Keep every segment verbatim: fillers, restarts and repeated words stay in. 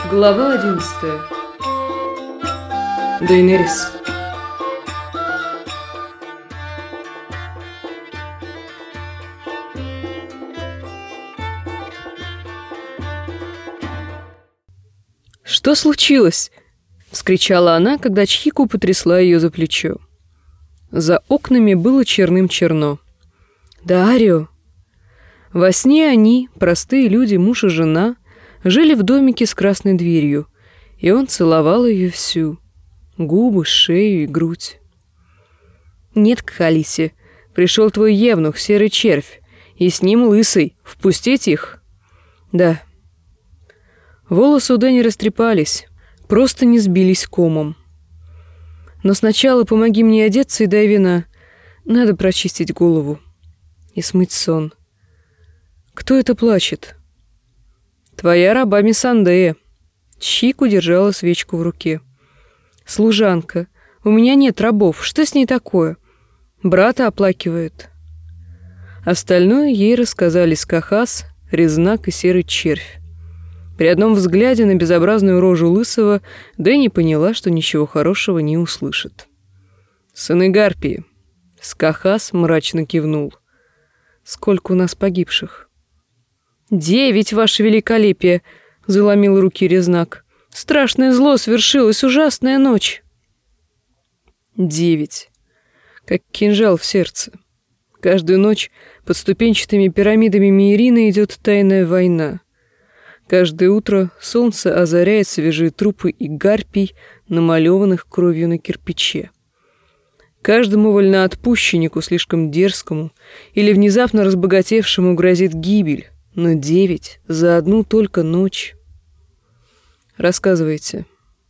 Глава одиннадцатая. Дейнерис. «Что случилось?» — вскричала она, когда Чхику потрясла ее за плечо. За окнами было черным-черно. «Дарио!» Во сне они, простые люди, муж и жена, жили в домике с красной дверью, и он целовал ее всю — губы, шею и грудь. «Нет, к Халисе. Пришел твой евнух, серый червь, и с ним лысый. Впустить их?» «Да». Волосы у Дэни растрепались, просто не сбились комом. «Но сначала помоги мне одеться и дай вина. Надо прочистить голову и смыть сон. Кто это плачет?» «Твоя раба Мисандея». Чхику держала свечку в руке. «Служанка. У меня нет рабов. Что с ней такое? Брата оплакивает». Остальное ей рассказали Скахас, Резнак и серый червь. При одном взгляде на безобразную рожу Лысого Дэнни поняла, что ничего хорошего не услышит. «Сыны Гарпии». Скахас мрачно кивнул. «Сколько у нас погибших?» «Девять, ваше великолепие!» — заломил руки Резнак. «Страшное зло свершилось, ужасная ночь!» Девять. Как кинжал в сердце. Каждую ночь под ступенчатыми пирамидами Мейрина идет тайная война. Каждое утро солнце озаряет свежие трупы и гарпий, намалеванных кровью на кирпиче. Каждому вольноотпущеннику, слишком дерзкому или внезапно разбогатевшему, грозит гибель. Но девять за одну только ночь. Рассказывайте.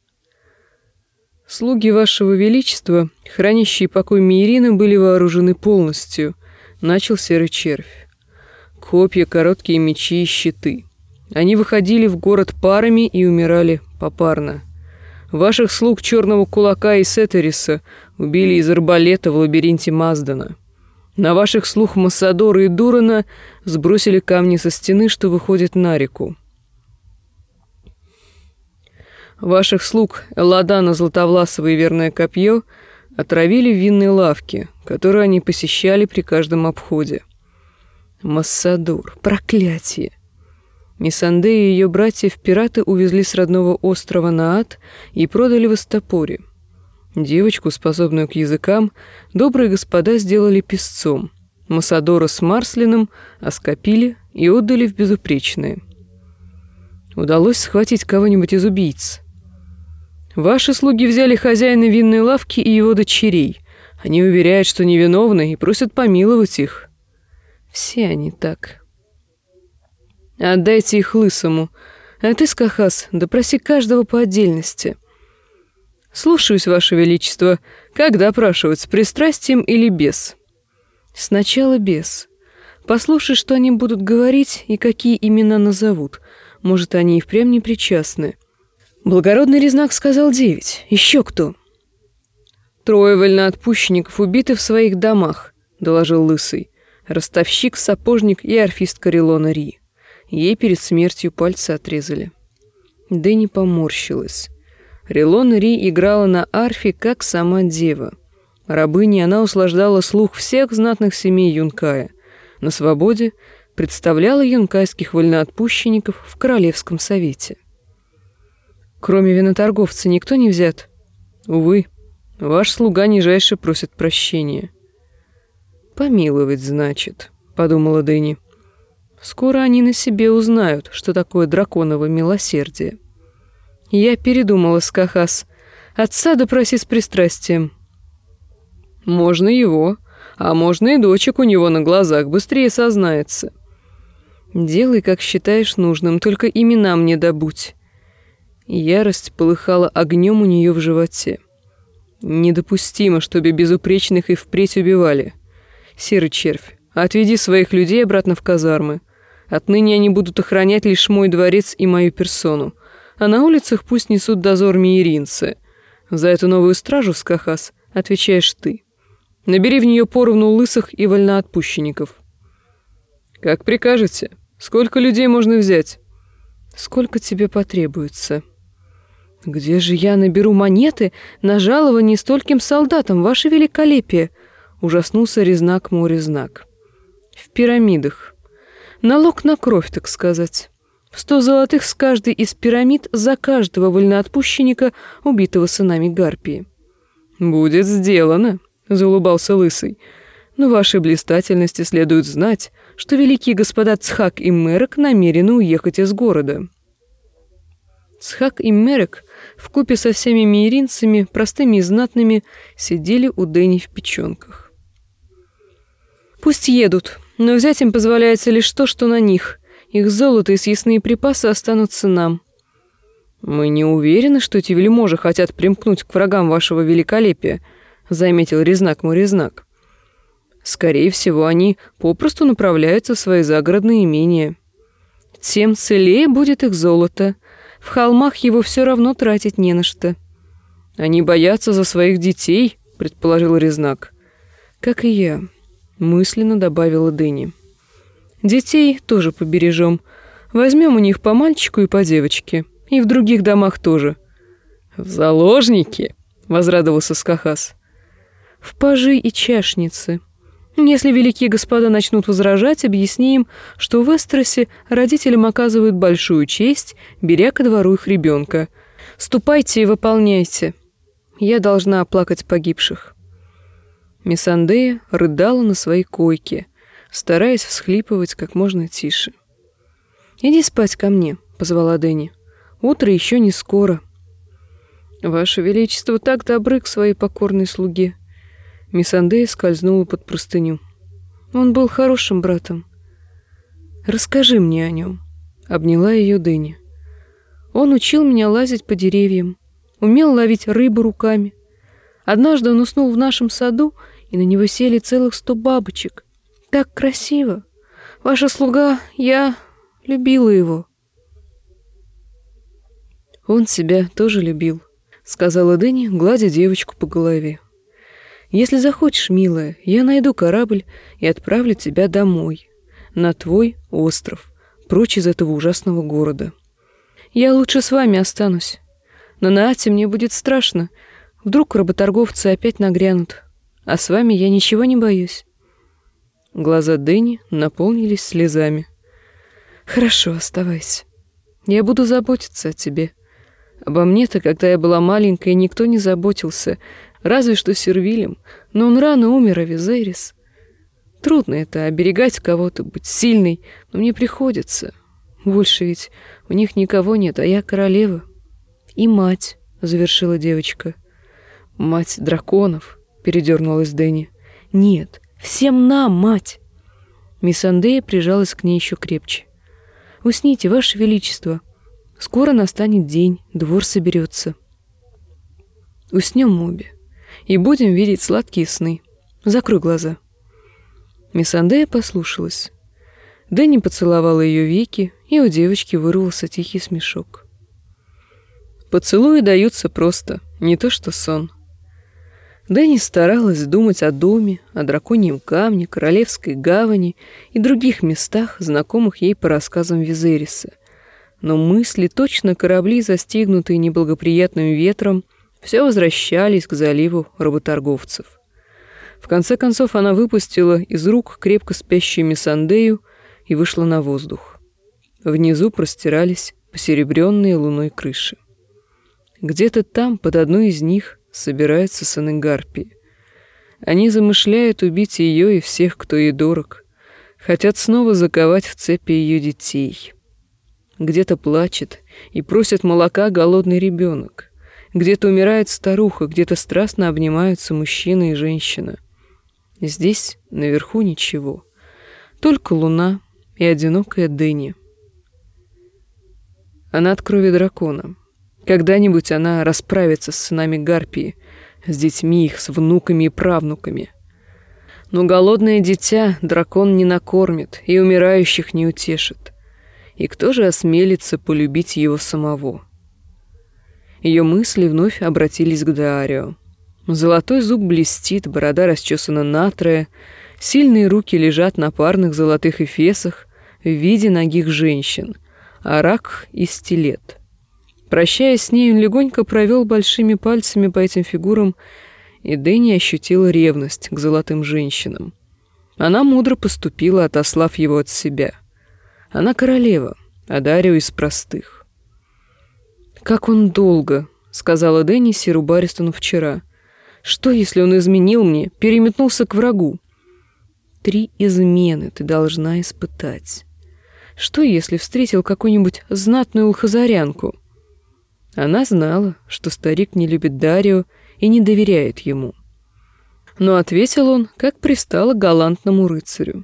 Слуги вашего величества, хранящие покой Мейрина, были вооружены полностью, начал серый червь. Копья, короткие мечи и щиты. Они выходили в город парами и умирали попарно. Ваших слуг Черного Кулака и Сетериса убили из арбалета в лабиринте Маздана. На ваших слуг Массадора и Дурана сбросили камни со стены, что выходит на реку. Ваших слуг Элладана, Златовласова и Верное Копье отравили в винной лавке, которую они посещали при каждом обходе. Массадор, проклятие! Мисандея и ее братьев пираты увезли с родного острова Наат и продали в Истопоре. Девочку, способную к языкам, добрые господа сделали песцом. Массадора с Марслином оскопили и отдали в безупречные. Удалось схватить кого-нибудь из убийц. Ваши слуги взяли хозяина винной лавки и его дочерей. Они уверяют, что невиновны, и просят помиловать их. Все они так. Отдайте их Лысому. А ты, Скахас, допроси каждого по отдельности. «Слушаюсь, Ваше Величество. Как допрашивать, с пристрастием или без?» «Сначала без. Послушай, что они будут говорить и какие имена назовут. Может, они и впрямь не причастны». Благородный Резнак сказал девять. Еще кто? «Трое вольноотпущенников убиты в своих домах», — доложил Лысый. «Ростовщик, сапожник и орфистка Рилона Ри. Ей перед смертью пальцы отрезали». Дэнни поморщилась. Рилона Ри играла на арфе, как сама дева. Рабыней она услаждала слух всех знатных семей Юнкая. На свободе представляла юнкайских вольноотпущенников в Королевском совете. Кроме виноторговца никто не взят? Увы, ваш слуга нижайше просит прощения. «Помиловать, значит», — подумала Дэнни. «Скоро они на себе узнают, что такое драконово милосердие». «Я передумала, Скахас. Отца допроси с пристрастием». «Можно его, а можно и дочек у него на глазах, быстрее сознается». «Делай, как считаешь нужным, только имена мне добудь». Ярость полыхала огнем у нее в животе. «Недопустимо, чтобы безупречных и впредь убивали. Серый червь, отведи своих людей обратно в казармы. Отныне они будут охранять лишь мой дворец и мою персону. А на улицах пусть несут дозор мейринцы. За эту новую стражу, Скахас, отвечаешь ты. Набери в нее поровну лысых и вольноотпущенников». «Как прикажете. Сколько людей можно взять?» Сколько тебе потребуется? Где же я наберу монеты на жалование стольким солдатам, ваше великолепие? Ужаснулся Резнак Моризнак. В пирамидах. Налог на кровь, так сказать. Сто золотых с каждой из пирамид за каждого вольноотпущенника, убитого сынами Гарпии. «Будет сделано», — заулыбался Лысый. «Но вашей блистательности следует знать, что великие господа Цхак и Мерек намерены уехать из города». Цхак и Мерек вкупе со всеми миеринцами, простыми и знатными, сидели у Дэни в печенках. «Пусть едут, но взять им позволяется лишь то, что на них. Их золото и съестные припасы останутся нам». «Мы не уверены, что эти вельможи хотят примкнуть к врагам вашего великолепия», — заметил Резнак Моризнак. «Скорее всего, они попросту направляются в свои загородные имения. Тем целее будет их золото. В холмах его все равно тратить не на что». «Они боятся за своих детей», — предположил Резнак. «Как и я», — мысленно добавила Дэнни. «Детей тоже побережем. Возьмем у них по мальчику и по девочке. И в других домах тоже». «В заложники?» — возрадовался Скахас. «В пажи и чашницы. Если великие господа начнут возражать, объясни им, что в Эстросе родителям оказывают большую честь, беря ко двору их ребенка. Ступайте и выполняйте. Я должна оплакать погибших». Миссандея рыдала на своей койке, стараясь всхлипывать как можно тише. «Иди спать ко мне», — позвала Дэнни. «Утро еще не скоро». «Ваше Величество так добры к своей покорной слуге». Миссандея скользнула под простыню. «Он был хорошим братом. Расскажи мне о нем», — обняла ее Дэнни. «Он учил меня лазить по деревьям, умел ловить рыбу руками. Однажды он уснул в нашем саду, и на него сели целых сто бабочек. Так красиво! Ваша слуга, я любила его». «Он себя тоже любил», — сказала Дэнни, гладя девочку по голове. «Если захочешь, милая, я найду корабль и отправлю тебя домой, на твой остров, прочь из этого ужасного города. Я лучше с вами останусь. На Наате мне будет страшно. Вдруг работорговцы опять нагрянут. А с вами я ничего не боюсь». Глаза Дэнни наполнились слезами. «Хорошо, оставайся. Я буду заботиться о тебе. Обо мне-то, когда я была маленькой, никто не заботился, разве что Сервилем, но он рано умер, а Визерис. Трудно это, оберегать кого-то, быть сильной, но мне приходится. Больше ведь у них никого нет, а я королева. И мать», — завершила девочка. «Мать драконов», — передернулась Дэнни. «Нет, всем нам, мать!» Миссандея прижалась к ней еще крепче. «Усните, Ваше Величество. Скоро настанет день, двор соберется. Уснем обе и будем видеть сладкие сны. Закрой глаза». Миссандея послушалась. Дэнни поцеловала ее веки, и у девочки вырвался тихий смешок. Поцелуи даются просто, не то что сон. Дэнни старалась думать о доме, о драконьем камне, королевской гавани и других местах, знакомых ей по рассказам Визериса. Но мысли, точно корабли, застигнутые неблагоприятным ветром, все возвращались к заливу работорговцев. В конце концов она выпустила из рук крепко спящую Миссандею и вышла на воздух. Внизу простирались посеребренные луной крыши. Где-то там, под одной из них, собираются сыны Гарпии. Они замышляют убить ее и всех, кто ей дорог. Хотят снова заковать в цепи ее детей. Где-то плачет и просит молока голодный ребенок. Где-то умирает старуха, где-то страстно обнимаются мужчина и женщина. Здесь, наверху, ничего. Только луна и одинокая Дэнни. Она от крови дракона. Когда-нибудь она расправится с сынами Гарпии, с детьми их, с внуками и правнуками. Но голодное дитя дракон не накормит и умирающих не утешит. И кто же осмелится полюбить его самого? Ее мысли вновь обратились к Деарио. Золотой зуб блестит, борода расчесана натрое, сильные руки лежат на парных золотых эфесах в виде нагих женщин, арак и стилет. Прощаясь с ней, он легонько провел большими пальцами по этим фигурам, и Дэнни ощутила ревность к золотым женщинам. Она мудро поступила, отослав его от себя. Она королева, а Дарио из простых. «Как он долго», — сказала Дэнни Сиру Барристону вчера. «Что, если он изменил мне, переметнулся к врагу?» «Три измены ты должна испытать. Что, если встретил какую-нибудь знатную лхазарянку?» Она знала, что старик не любит Дарио и не доверяет ему. Но ответил он, как пристало галантному рыцарю.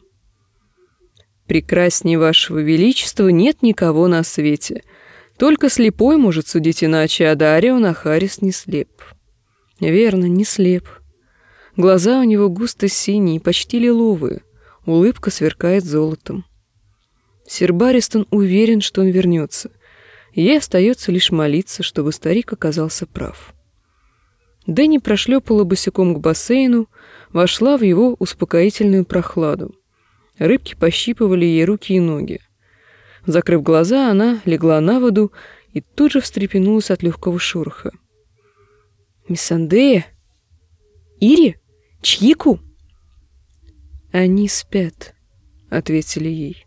«Прекрасней вашего величества нет никого на свете. Только слепой может судить иначе, а Дарио Нахарис не слеп». Верно, не слеп. Глаза у него густо синие, почти лиловые. Улыбка сверкает золотом. Сир Барристон уверен, что он вернется. Ей остается лишь молиться, чтобы старик оказался прав. Дэнни прошлепала босиком к бассейну, вошла в его успокоительную прохладу. Рыбки пощипывали ей руки и ноги. Закрыв глаза, она легла на воду и тут же встрепенулась от легкого шороха. «Миссандея? Ири? Чьику?» «Они спят», — ответили ей.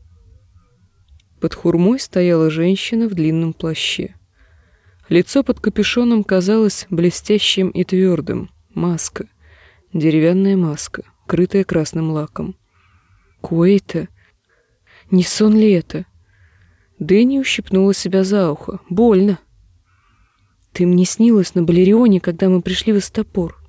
Под хурмой стояла женщина в длинном плаще. Лицо под капюшоном казалось блестящим и твердым. Маска. Деревянная маска, крытая красным лаком. Куэйта? Не сон ли это? Дэнни ущипнула себя за ухо. Больно. Ты мне снилась на Балерионе, когда мы пришли в Истопор.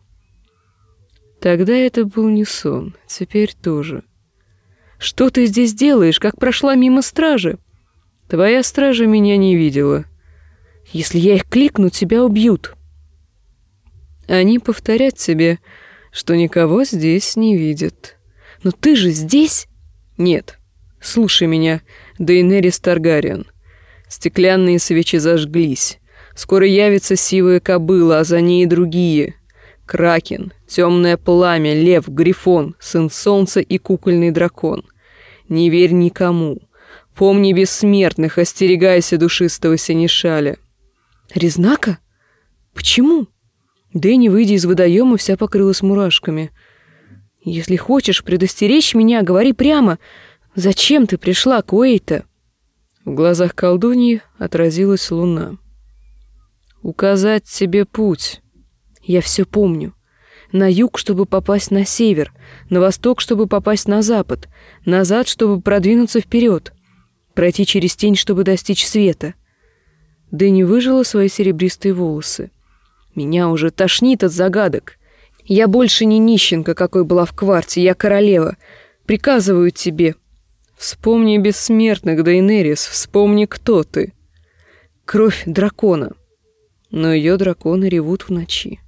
Тогда это был не сон, теперь тоже. Что ты здесь делаешь, как прошла мимо стражи? Твоя стража меня не видела. Если я их кликну, тебя убьют. Они повторят тебе, что никого здесь не видят. Но ты же здесь? Нет. Слушай меня, Дейенерис Таргариен. Стеклянные свечи зажглись. Скоро явится сивая кобыла, а за ней и другие. Кракен, темное пламя, лев, грифон, сын солнца и кукольный дракон. Не верь никому. Помни бессмертных, остерегайся душистого синешаля. Резнака? Почему? Дэнни, выйдя из водоема, вся покрылась мурашками. Если хочешь предостеречь меня, говори прямо. Зачем ты пришла, Куэйта? В глазах колдуньи отразилась луна. Указать тебе путь. Я все помню. На юг, чтобы попасть на север, на восток, чтобы попасть на запад, назад, чтобы продвинуться вперед, пройти через тень, чтобы достичь света. Дэнни выжила свои серебристые волосы. Меня уже тошнит от загадок. Я больше не нищенка, какой была в кварте, я королева. Приказываю тебе. Вспомни бессмертных, Дейенерис, вспомни, кто ты. Кровь дракона. Но ее драконы ревут в ночи.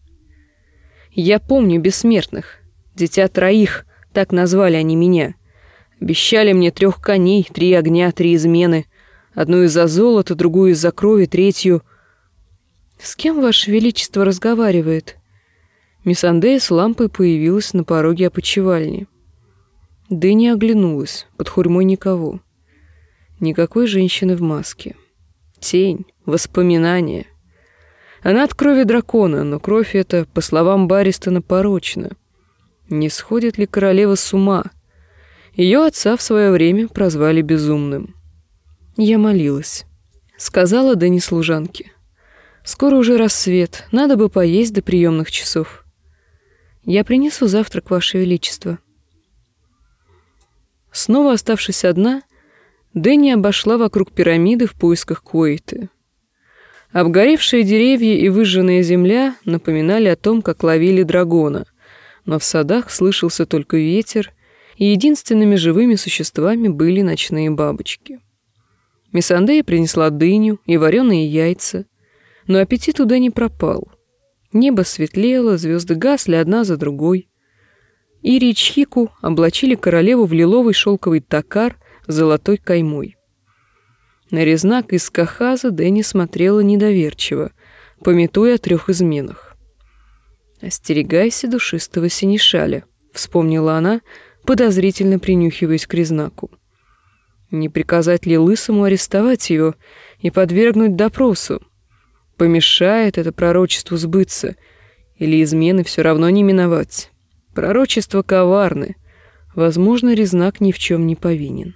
Я помню бессмертных. Дитя троих, так назвали они меня. Обещали мне трех коней, три огня, три измены. Одну из-за золота, другую из-за крови, третью... С кем, Ваше Величество, разговаривает? Миссандея с лампой появилась на пороге опочивальни. Дэнни оглянулась, под хурьмой никого. Никакой женщины в маске. Тень, воспоминания. Она от крови дракона, но кровь эта, по словам Барристона, порочна. Не сходит ли королева с ума? Ее отца в свое время прозвали безумным. Я молилась. Сказала Дэнни служанке. Скоро уже рассвет, надо бы поесть до приемных часов. Я принесу завтрак, Ваше Величество. Снова оставшись одна, Дэнни обошла вокруг пирамиды в поисках Куэйты. Обгоревшие деревья и выжженная земля напоминали о том, как ловили дракона, но в садах слышался только ветер, и единственными живыми существами были ночные бабочки. Миссандея принесла дыню и вареные яйца, но аппетит у Дэнни пропал. Небо светлело, звезды гасли одна за другой. Ири и Чхику облачили королеву в лиловый шелковый токар с золотой каймой. На резнак из Кахаза Дэнни смотрела недоверчиво, памятуя о трех изменах. «Остерегайся душистого синешаля», — вспомнила она, подозрительно принюхиваясь к резнаку. Не приказать ли Лысому арестовать его и подвергнуть допросу? Помешает это пророчеству сбыться, или измены все равно не миновать? Пророчества коварны. Возможно, Резнак ни в чем не повинен.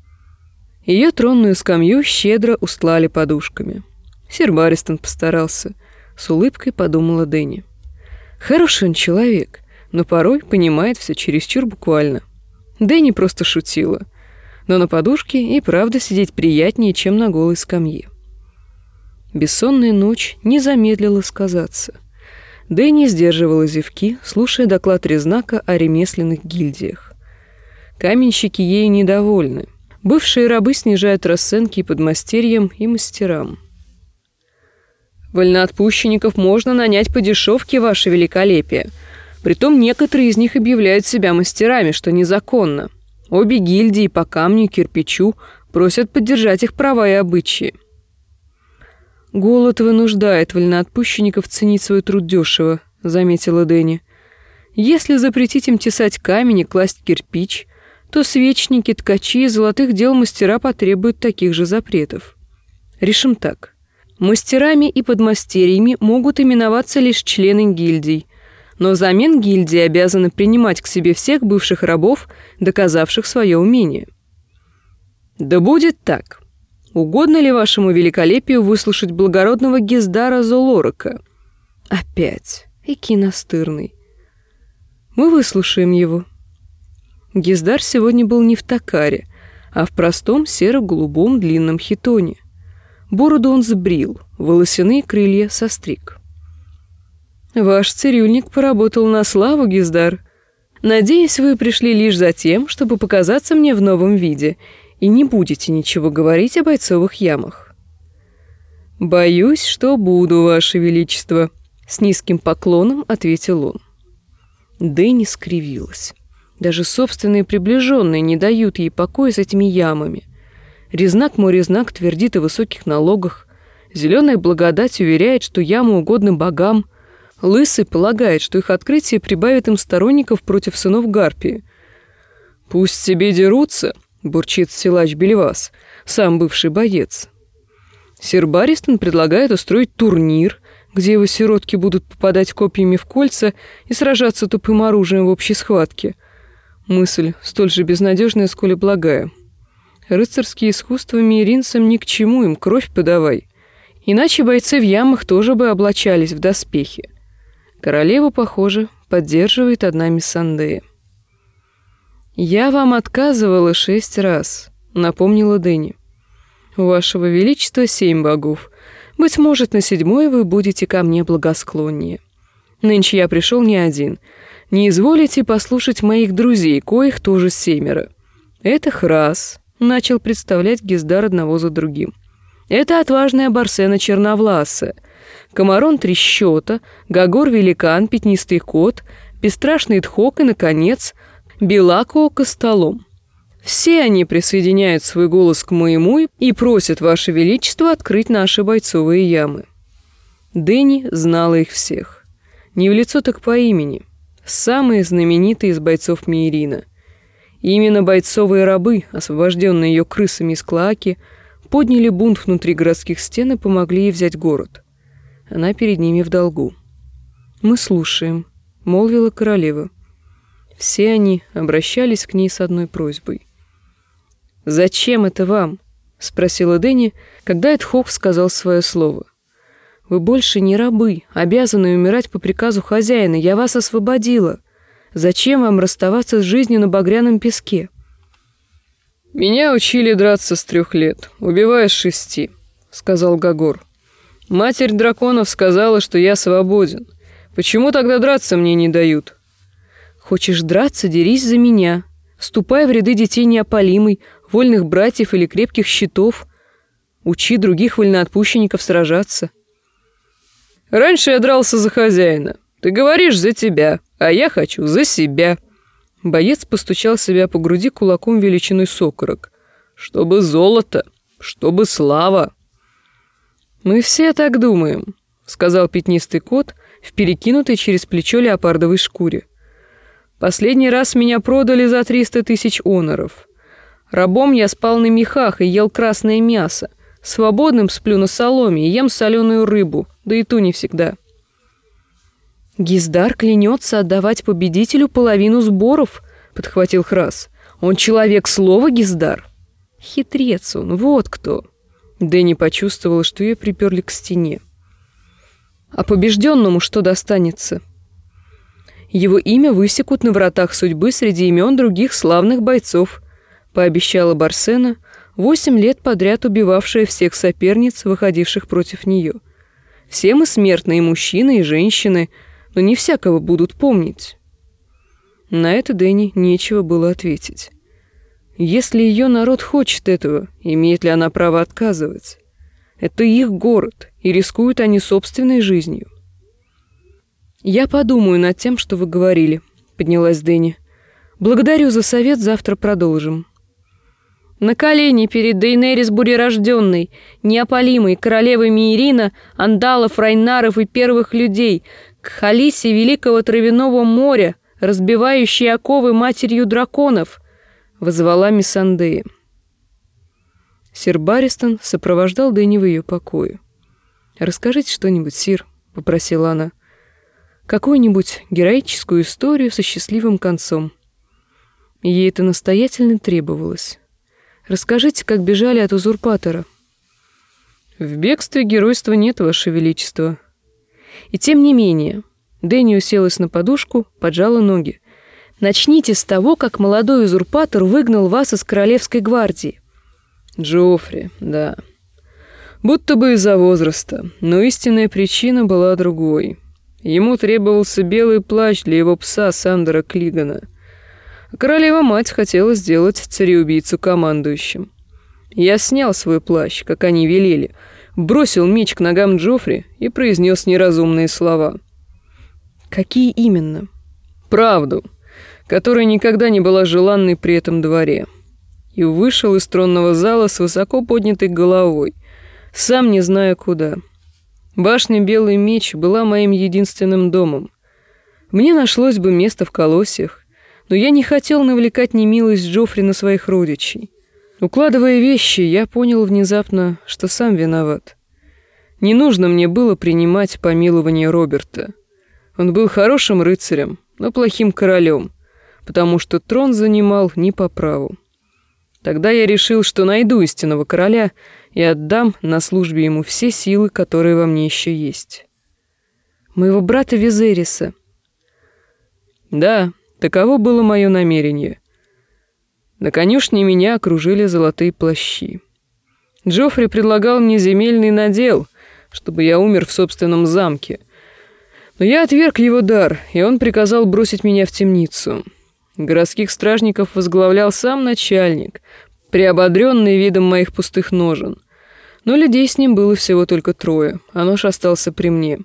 Ее тронную скамью щедро устлали подушками. Сир Барристон постарался. С улыбкой подумала Дэнни. Хороший он человек, но порой понимает все чересчур буквально. Дэнни просто шутила. Но на подушке и правда сидеть приятнее, чем на голой скамье. Бессонная ночь не замедлила сказаться. Дэнни сдерживала зевки, слушая доклад Резнака о ремесленных гильдиях. Каменщики ею недовольны. Бывшие рабы снижают расценки и подмастерьям, и мастерам. Вольноотпущенников можно нанять по дешевке, ваше великолепие. Притом некоторые из них объявляют себя мастерами, что незаконно. Обе гильдии по камню и кирпичу просят поддержать их права и обычаи. «Голод вынуждает вольноотпущенников ценить свой труд дешево», — заметила Дэнни. «Если запретить им тесать камень и класть кирпич, то свечники, ткачи и золотых дел мастера потребуют таких же запретов. Решим так. Мастерами и подмастерьями могут именоваться лишь члены гильдий, но взамен гильдии обязаны принимать к себе всех бывших рабов, доказавших свое умение». «Да будет так. Угодно ли вашему великолепию выслушать благородного Гездара Золорока?» «Опять. Эки настырный. Мы выслушаем его». Гездар сегодня был не в токаре, а в простом серо-голубом длинном хитоне. Бороду он сбрил, волосяные крылья состриг. «Ваш цирюльник поработал на славу, Гездар. Надеюсь, вы пришли лишь за тем, чтобы показаться мне в новом виде, и не будете ничего говорить о бойцовых ямах». «Боюсь, что буду, ваше величество», — с низким поклоном ответил он. Дэнни скривилась. Даже собственные приближенные не дают ей покоя с этими ямами. Резнак мой Резнак твердит о высоких налогах. Зеленая благодать уверяет, что ямы угодны богам. Лысый полагает, что их открытие прибавит им сторонников против сынов Гарпии. «Пусть себе дерутся», — бурчит силач Бельвас, сам бывший боец. Сир Барристон предлагает устроить турнир, где его сиротки будут попадать копьями в кольца и сражаться тупым оружием в общей схватке. Мысль столь же безнадежная, сколь и благая. Рыцарские искусства миринцам ни к чему, им кровь подавай. Иначе бойцы в ямах тоже бы облачались в доспехи. Королеву, похоже, поддерживает одна Миссандея. «Я вам отказывала шесть раз», — напомнила Дэнни. «У вашего величества семь богов. Быть может, на седьмой вы будете ко мне благосклоннее. Нынче я пришел не один. Не изволите послушать моих друзей, коих тоже семеро. Это Храс», — начал представлять Гездар одного за другим. «Это отважная Барсена Черновласая, Комарон Трещота, Гагор Великан, Пятнистый Кот, Бесстрашный Тхок и, наконец, Белако Костолом. Все они присоединяют свой голос к моему и просят Ваше Величество открыть наши бойцовые ямы». Дэнни знала их всех. Не в лицо, так по имени. Самые знаменитые из бойцов Мейрина. И именно бойцовые рабы, освобожденные ее крысами из Клоаки, подняли бунт внутри городских стен и помогли ей взять город. Она перед ними в долгу. «Мы слушаем», — молвила королева. Все они обращались к ней с одной просьбой. «Зачем это вам?» — спросила Дэнни, когда Эдхок сказал свое слово. «Вы больше не рабы, обязаны умирать по приказу хозяина. Я вас освободила. Зачем вам расставаться с жизнью на багряном песке?» «Меня учили драться с трех лет, убивая с шести», — сказал Гагор. «Матерь драконов сказала, что я свободен. Почему тогда драться мне не дают?» «Хочешь драться, дерись за меня. Вступай в ряды детей неопалимой, вольных братьев или крепких щитов. Учи других вольноотпущенников сражаться». «Раньше я дрался за хозяина. Ты говоришь за тебя, а я хочу за себя». Боец постучал себя по груди кулаком величиной с окорок. «Чтобы золото, чтобы слава». «Мы все так думаем», — сказал Пятнистый Кот в перекинутой через плечо леопардовой шкуре. «Последний раз меня продали за триста тысяч оноров. Рабом я спал на мехах и ел красное мясо. Свободным сплю на соломе и ем соленую рыбу, да и ту не всегда. Гиздар клянется отдавать победителю половину сборов, подхватил Храс. Он человек слова, Гиздар. Хитрец он, вот кто. Дэнни почувствовала, что ее приперли к стене. А побежденному что достанется? Его имя высекут на вратах судьбы среди имен других славных бойцов, пообещала Барсена, восемь лет подряд убивавшая всех соперниц, выходивших против нее. Все мы смертные, мужчины и женщины, но не всякого будут помнить. На это Дэнни нечего было ответить. Если ее народ хочет этого, имеет ли она право отказывать? Это их город, и рискуют они собственной жизнью. «Я подумаю над тем, что вы говорили», — поднялась Дэнни. «Благодарю за совет, завтра продолжим». На колени перед Дейнерис Бурерожденной, неопалимой королевой Миирина, андалов, райнаров и первых людей, к Халисе Великого Травяного моря, разбивающей оковы матерью драконов, возвала Миссандея. Сир Барристон сопровождал Дэнни в ее покое. «Расскажите что-нибудь, сир», — попросила она. «Какую-нибудь героическую историю со счастливым концом». Ей это настоятельно требовалось. «Расскажите, как бежали от узурпатора». «В бегстве геройства нет, Ваше Величество». И тем не менее, Дэнни уселась на подушку, поджала ноги. «Начните с того, как молодой узурпатор выгнал вас из королевской гвардии». «Джоффри, да. Будто бы из-за возраста, но истинная причина была другой. Ему требовался белый плащ для его пса Сандера Клигана. А королева-мать хотела сделать цареубийцу командующим. Я снял свой плащ, как они велели, бросил меч к ногам Джоффри и произнес неразумные слова». «Какие именно?» «Правду, которая никогда не была желанной при этом дворе». И вышел из тронного зала с высоко поднятой головой, сам не зная куда. Башня Белый Меч была моим единственным домом. Мне нашлось бы место в Колоссях, но я не хотел навлекать немилость Джоффри на своих родичей. Укладывая вещи, я понял внезапно, что сам виноват. Не нужно мне было принимать помилование Роберта. Он был хорошим рыцарем, но плохим королем, потому что трон занимал не по праву. Тогда я решил, что найду истинного короля и отдам на службе ему все силы, которые во мне еще есть. Моего брата Визериса. Да, таково было мое намерение. На конюшне меня окружили золотые плащи. Джоффри предлагал мне земельный надел, чтобы я умер в собственном замке. Но я отверг его дар, и он приказал бросить меня в темницу. Городских стражников возглавлял сам начальник, приободренный видом моих пустых ножен. Но людей с ним было всего только трое, а нож остался при мне.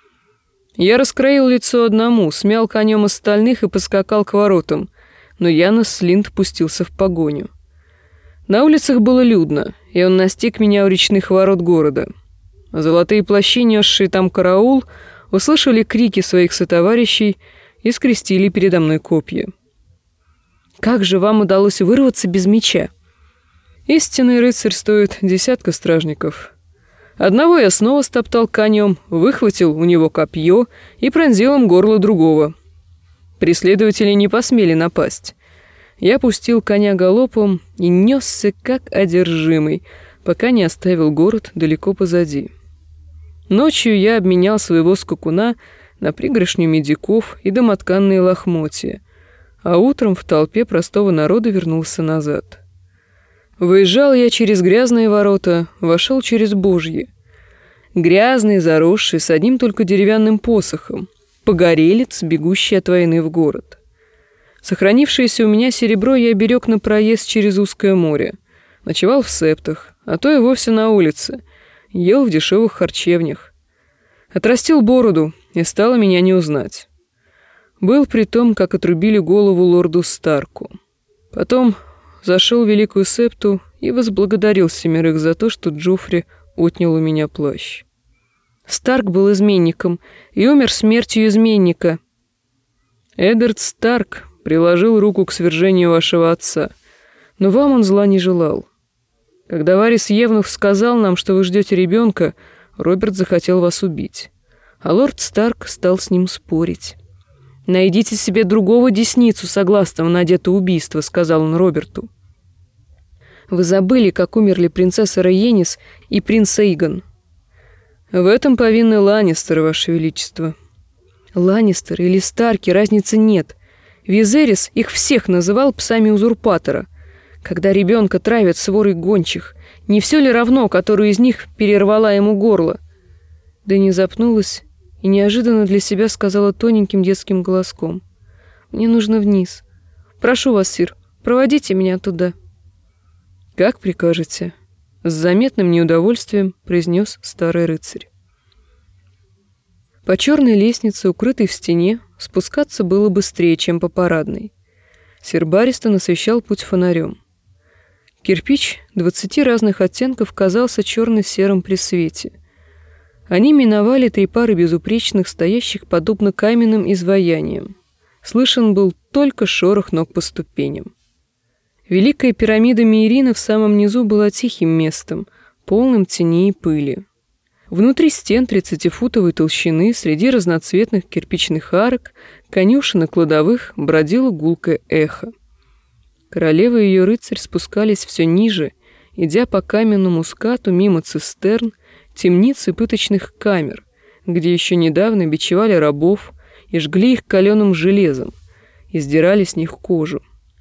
Я раскроил лицо одному, смял конем остальных и поскакал к воротам, но Янос Слинт пустился в погоню. На улицах было людно, и он настиг меня у речных ворот города. Золотые плащи, несшие там караул, услышали крики своих сотоварищей и скрестили передо мной копья. «Как же вам удалось вырваться без меча?» «Истинный рыцарь стоит десятка стражников. Одного я снова стоптал конем, выхватил у него копье и пронзил им горло другого. Преследователи не посмели напасть. Я пустил коня галопом и несся как одержимый, пока не оставил город далеко позади. Ночью я обменял своего скакуна на пригоршню медиков и домотканные лохмотья, а утром в толпе простого народа вернулся назад. Выезжал я через грязные ворота, вошел через божьи. Грязный, заросший, с одним только деревянным посохом, погорелец, бегущий от войны в город. Сохранившееся у меня серебро я берег на проезд через узкое море, ночевал в септах, а то и вовсе на улице, ел в дешевых харчевнях. Отрастил бороду, и стало меня не узнать. Был при том, как отрубили голову лорду Старку. Потом зашел в Великую Септу и возблагодарил семерых за то, что Джоффри отнял у меня плащ. Старк был изменником и умер смертью изменника. Эддард Старк приложил руку к свержению вашего отца, но вам он зла не желал. Когда Варис Евнух сказал нам, что вы ждете ребенка, Роберт захотел вас убить, а лорд Старк стал с ним спорить. «Найдите себе другого десницу, согласного на это убийство», — сказал он Роберту. «Вы забыли, как умерли принцесса Рейенис и принц Эйгон». «В этом повинны Ланнистеры, Ваше Величество». «Ланнистеры или Старки, разницы нет. Визерис их всех называл псами узурпатора. Когда ребенка травят сворой гончих, не все ли равно, которую из них перервала ему горло?» Дэнни запнулась и неожиданно для себя сказала тоненьким детским голоском: «Мне нужно вниз. Прошу вас, сир, проводите меня туда». «Как прикажете», — с заметным неудовольствием произнес старый рыцарь. По черной лестнице, укрытой в стене, спускаться было быстрее, чем по парадной. Сир Барристон освещал путь фонарем. Кирпич двадцати разных оттенков казался черно-серым при свете. Они миновали три пары безупречных, стоящих подобно каменным изваяниям. Слышен был только шорох ног по ступеням. Великая пирамида Мейрина в самом низу была тихим местом, полным теней и пыли. Внутри стен тридцатифутовой толщины, среди разноцветных кирпичных арок, конюшен и кладовых бродило гулкое эхо. Королева и ее рыцарь спускались все ниже, идя по каменному скату мимо цистерн, темниц и пыточных камер, где еще недавно бичевали рабов и жгли их каленым железом, и сдирали с них кожу.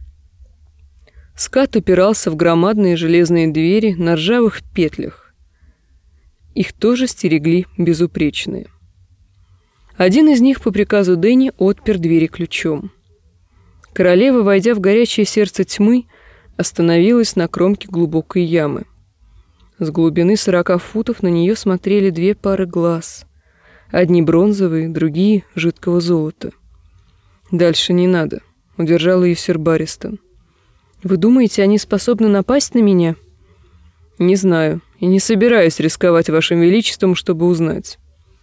Скат упирался в громадные железные двери на ржавых петлях. Их тоже стерегли безупречные. Один из них по приказу Дэнни отпер двери ключом. Королева, войдя в горячее сердце тьмы, остановилась на кромке глубокой ямы. С глубины сорока футов на нее смотрели две пары глаз. Одни бронзовые, другие — жидкого золота. «Дальше не надо», — удержал ее сир Барристон. «Вы думаете, они способны напасть на меня?» «Не знаю, и не собираюсь рисковать вашим величеством, чтобы узнать».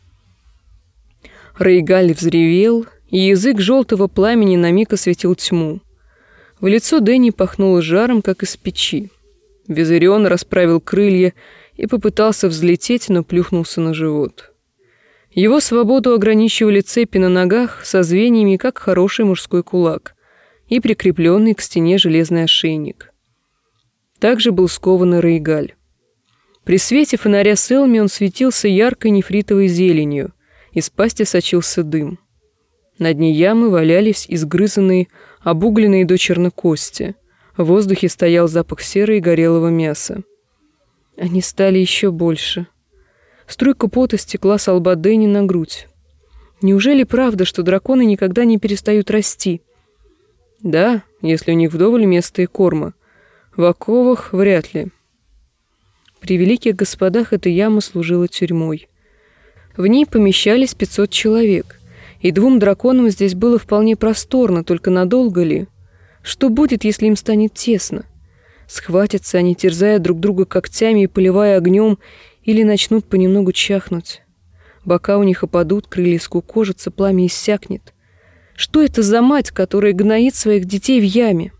Рейгаль взревел, и язык желтого пламени на миг осветил тьму. В лицо Дэнни пахнуло жаром, как из печи. Визерион расправил крылья и попытался взлететь, но плюхнулся на живот. Его свободу ограничивали цепи на ногах со звеньями, как хороший мужской кулак, и прикрепленный к стене железный ошейник. Также был скован и Рейгаль. При свете фонаря Селми он светился яркой нефритовой зеленью, из пасти сочился дым. На дне ямы валялись изгрызанные, обугленные до чернокости. В воздухе стоял запах серы и горелого мяса. Они стали еще больше. Струйка пота стекла с лба Дэнни на грудь. Неужели правда, что драконы никогда не перестают расти? Да, если у них вдоволь места и корма. В оковах вряд ли. При великих господах эта яма служила тюрьмой. В ней помещались пятьсот человек, и двум драконам здесь было вполне просторно, только надолго ли? Что будет, если им станет тесно? Схватятся они, терзая друг друга когтями и поливая огнем, или начнут понемногу чахнуть. Бока у них опадут, крылья скукожатся, пламя иссякнет. Что это за мать, которая гноит своих детей в яме?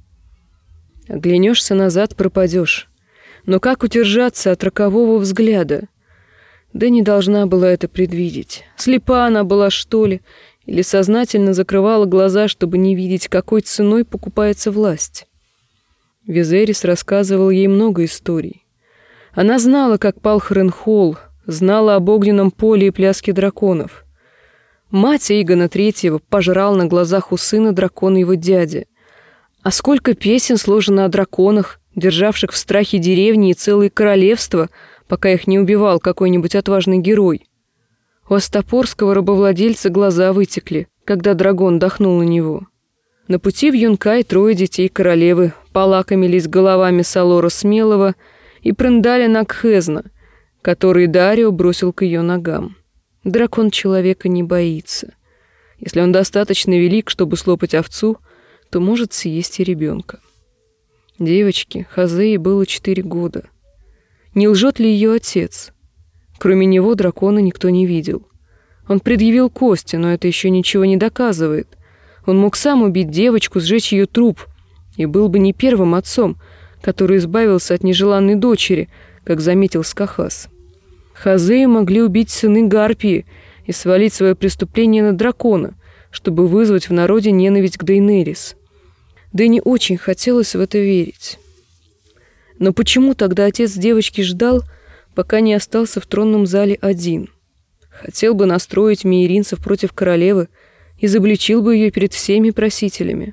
Оглянешься назад — пропадешь. Но как удержаться от рокового взгляда? Да не должна была это предвидеть. Слепа она была, что ли? Или сознательно закрывала глаза, чтобы не видеть, какой ценой покупается власть? Визерис рассказывал ей много историй. Она знала, как пал Харенхолл, знала об огненном поле и пляске драконов. Мать Эйгона Третьего пожрал на глазах у сына дракона его дяди. А сколько песен сложено о драконах, державших в страхе деревни и целые королевства, пока их не убивал какой-нибудь отважный герой. У Астапорского рабовладельца глаза вытекли, когда дракон дохнул на него. На пути в Юнкай трое детей королевы полакомились головами Салора Смелого и Прендаля Накхезна, который Дарио бросил к ее ногам. Дракон человека не боится. Если он достаточно велик, чтобы слопать овцу, то может съесть и ребенка. Девочке, Хазеи, было четыре года. Не лжет ли ее отец? Кроме него дракона никто не видел. Он предъявил кости, но это еще ничего не доказывает. Он мог сам убить девочку, сжечь ее труп, и был бы не первым отцом, который избавился от нежеланной дочери, как заметил Скахас. Хазею могли убить сыны Гарпии и свалить свое преступление на дракона, чтобы вызвать в народе ненависть к Дейнерис. Дэнни очень хотелось в это верить. Но почему тогда отец девочки ждал, пока не остался в тронном зале один? Хотел бы настроить миеринцев против королевы, изобличил бы ее перед всеми просителями.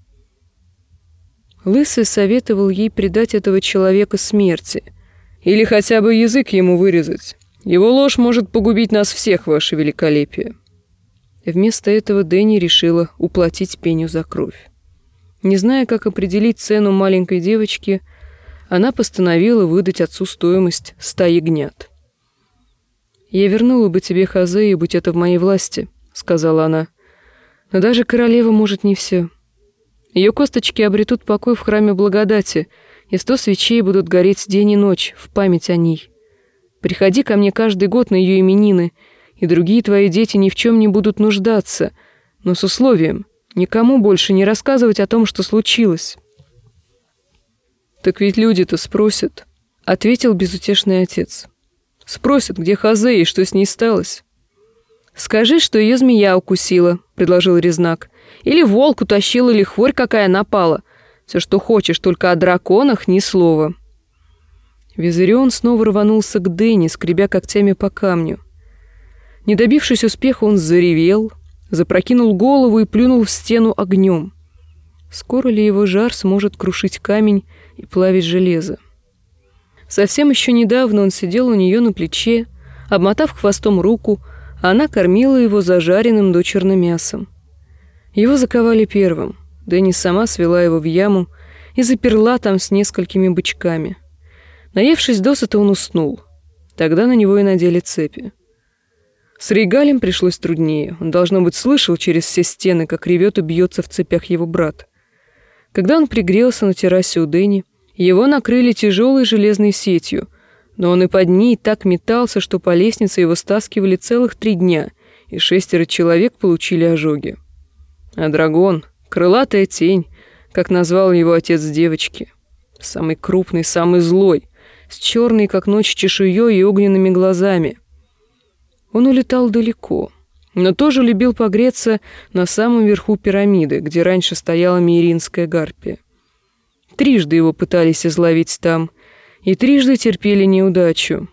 Лысый советовал ей предать этого человека смерти, или хотя бы язык ему вырезать. Его ложь может погубить нас всех, ваше великолепие. Вместо этого Дэнни решила уплатить пеню за кровь. Не зная, как определить цену маленькой девочки, она постановила выдать отцу стоимость ста ягнят. «Я вернула бы тебе Хазею, будь это в моей власти», — сказала она. «Но даже королева может не все. Ее косточки обретут покой в храме благодати, и сто свечей будут гореть день и ночь в память о ней. Приходи ко мне каждый год на ее именины, и другие твои дети ни в чем не будут нуждаться, но с условием никому больше не рассказывать о том, что случилось». «Так ведь люди-то спросят», — ответил безутешный отец. «Спросят, где Хазея и что с ней сталось». «Скажи, что ее змея укусила», — предложил Резнак. «Или волк утащил, или хворь какая напала. Все, что хочешь, только о драконах ни слова». Визерион снова рванулся к Дэнни, скребя когтями по камню. Не добившись успеха, он заревел, запрокинул голову и плюнул в стену огнем. Скоро ли его жар сможет крушить камень и плавить железо? Совсем еще недавно он сидел у нее на плече, обмотав хвостом руку, а она кормила его зажаренным дочерно мясом. Его заковали первым. Дэнни сама свела его в яму и заперла там с несколькими бычками. Наевшись досыта, он уснул. Тогда на него и надели цепи. С Рейгалем пришлось труднее. Он, должно быть, слышал через все стены, как ревет и бьется в цепях его брат. Когда он пригрелся на террасе у Дэнни, его накрыли тяжелой железной сетью, но он и под ней так метался, что по лестнице его стаскивали целых три дня, и шестеро человек получили ожоги. А дракон, крылатая тень, как назвал его отец девочки, самый крупный, самый злой, с черной, как ночь, чешуей и огненными глазами. Он улетал далеко, но тоже любил погреться на самом верху пирамиды, где раньше стояла миеринская гарпия. Трижды его пытались изловить там, и трижды терпели неудачу.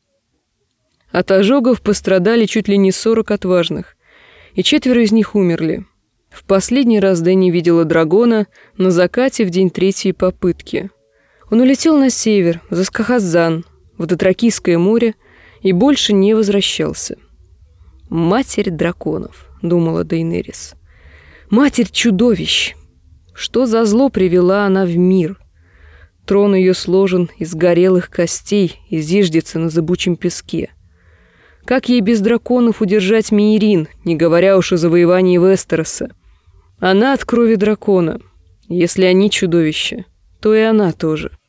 От ожогов пострадали чуть ли не сорок отважных, и четверо из них умерли. В последний раз Дэнни видела дракона на закате в день третьей попытки. Он улетел на север, за Скахазан, в Дотракийское море, и больше не возвращался. «Матерь драконов», — думала Дейнерис. «Матерь чудовищ! Что за зло привела она в мир? Трон ее сложен из горелых костей и зиждется на зыбучем песке. Как ей без драконов удержать Миерин, не говоря уж о завоевании Вестероса? Она от крови дракона. Если они чудовища, то и она тоже».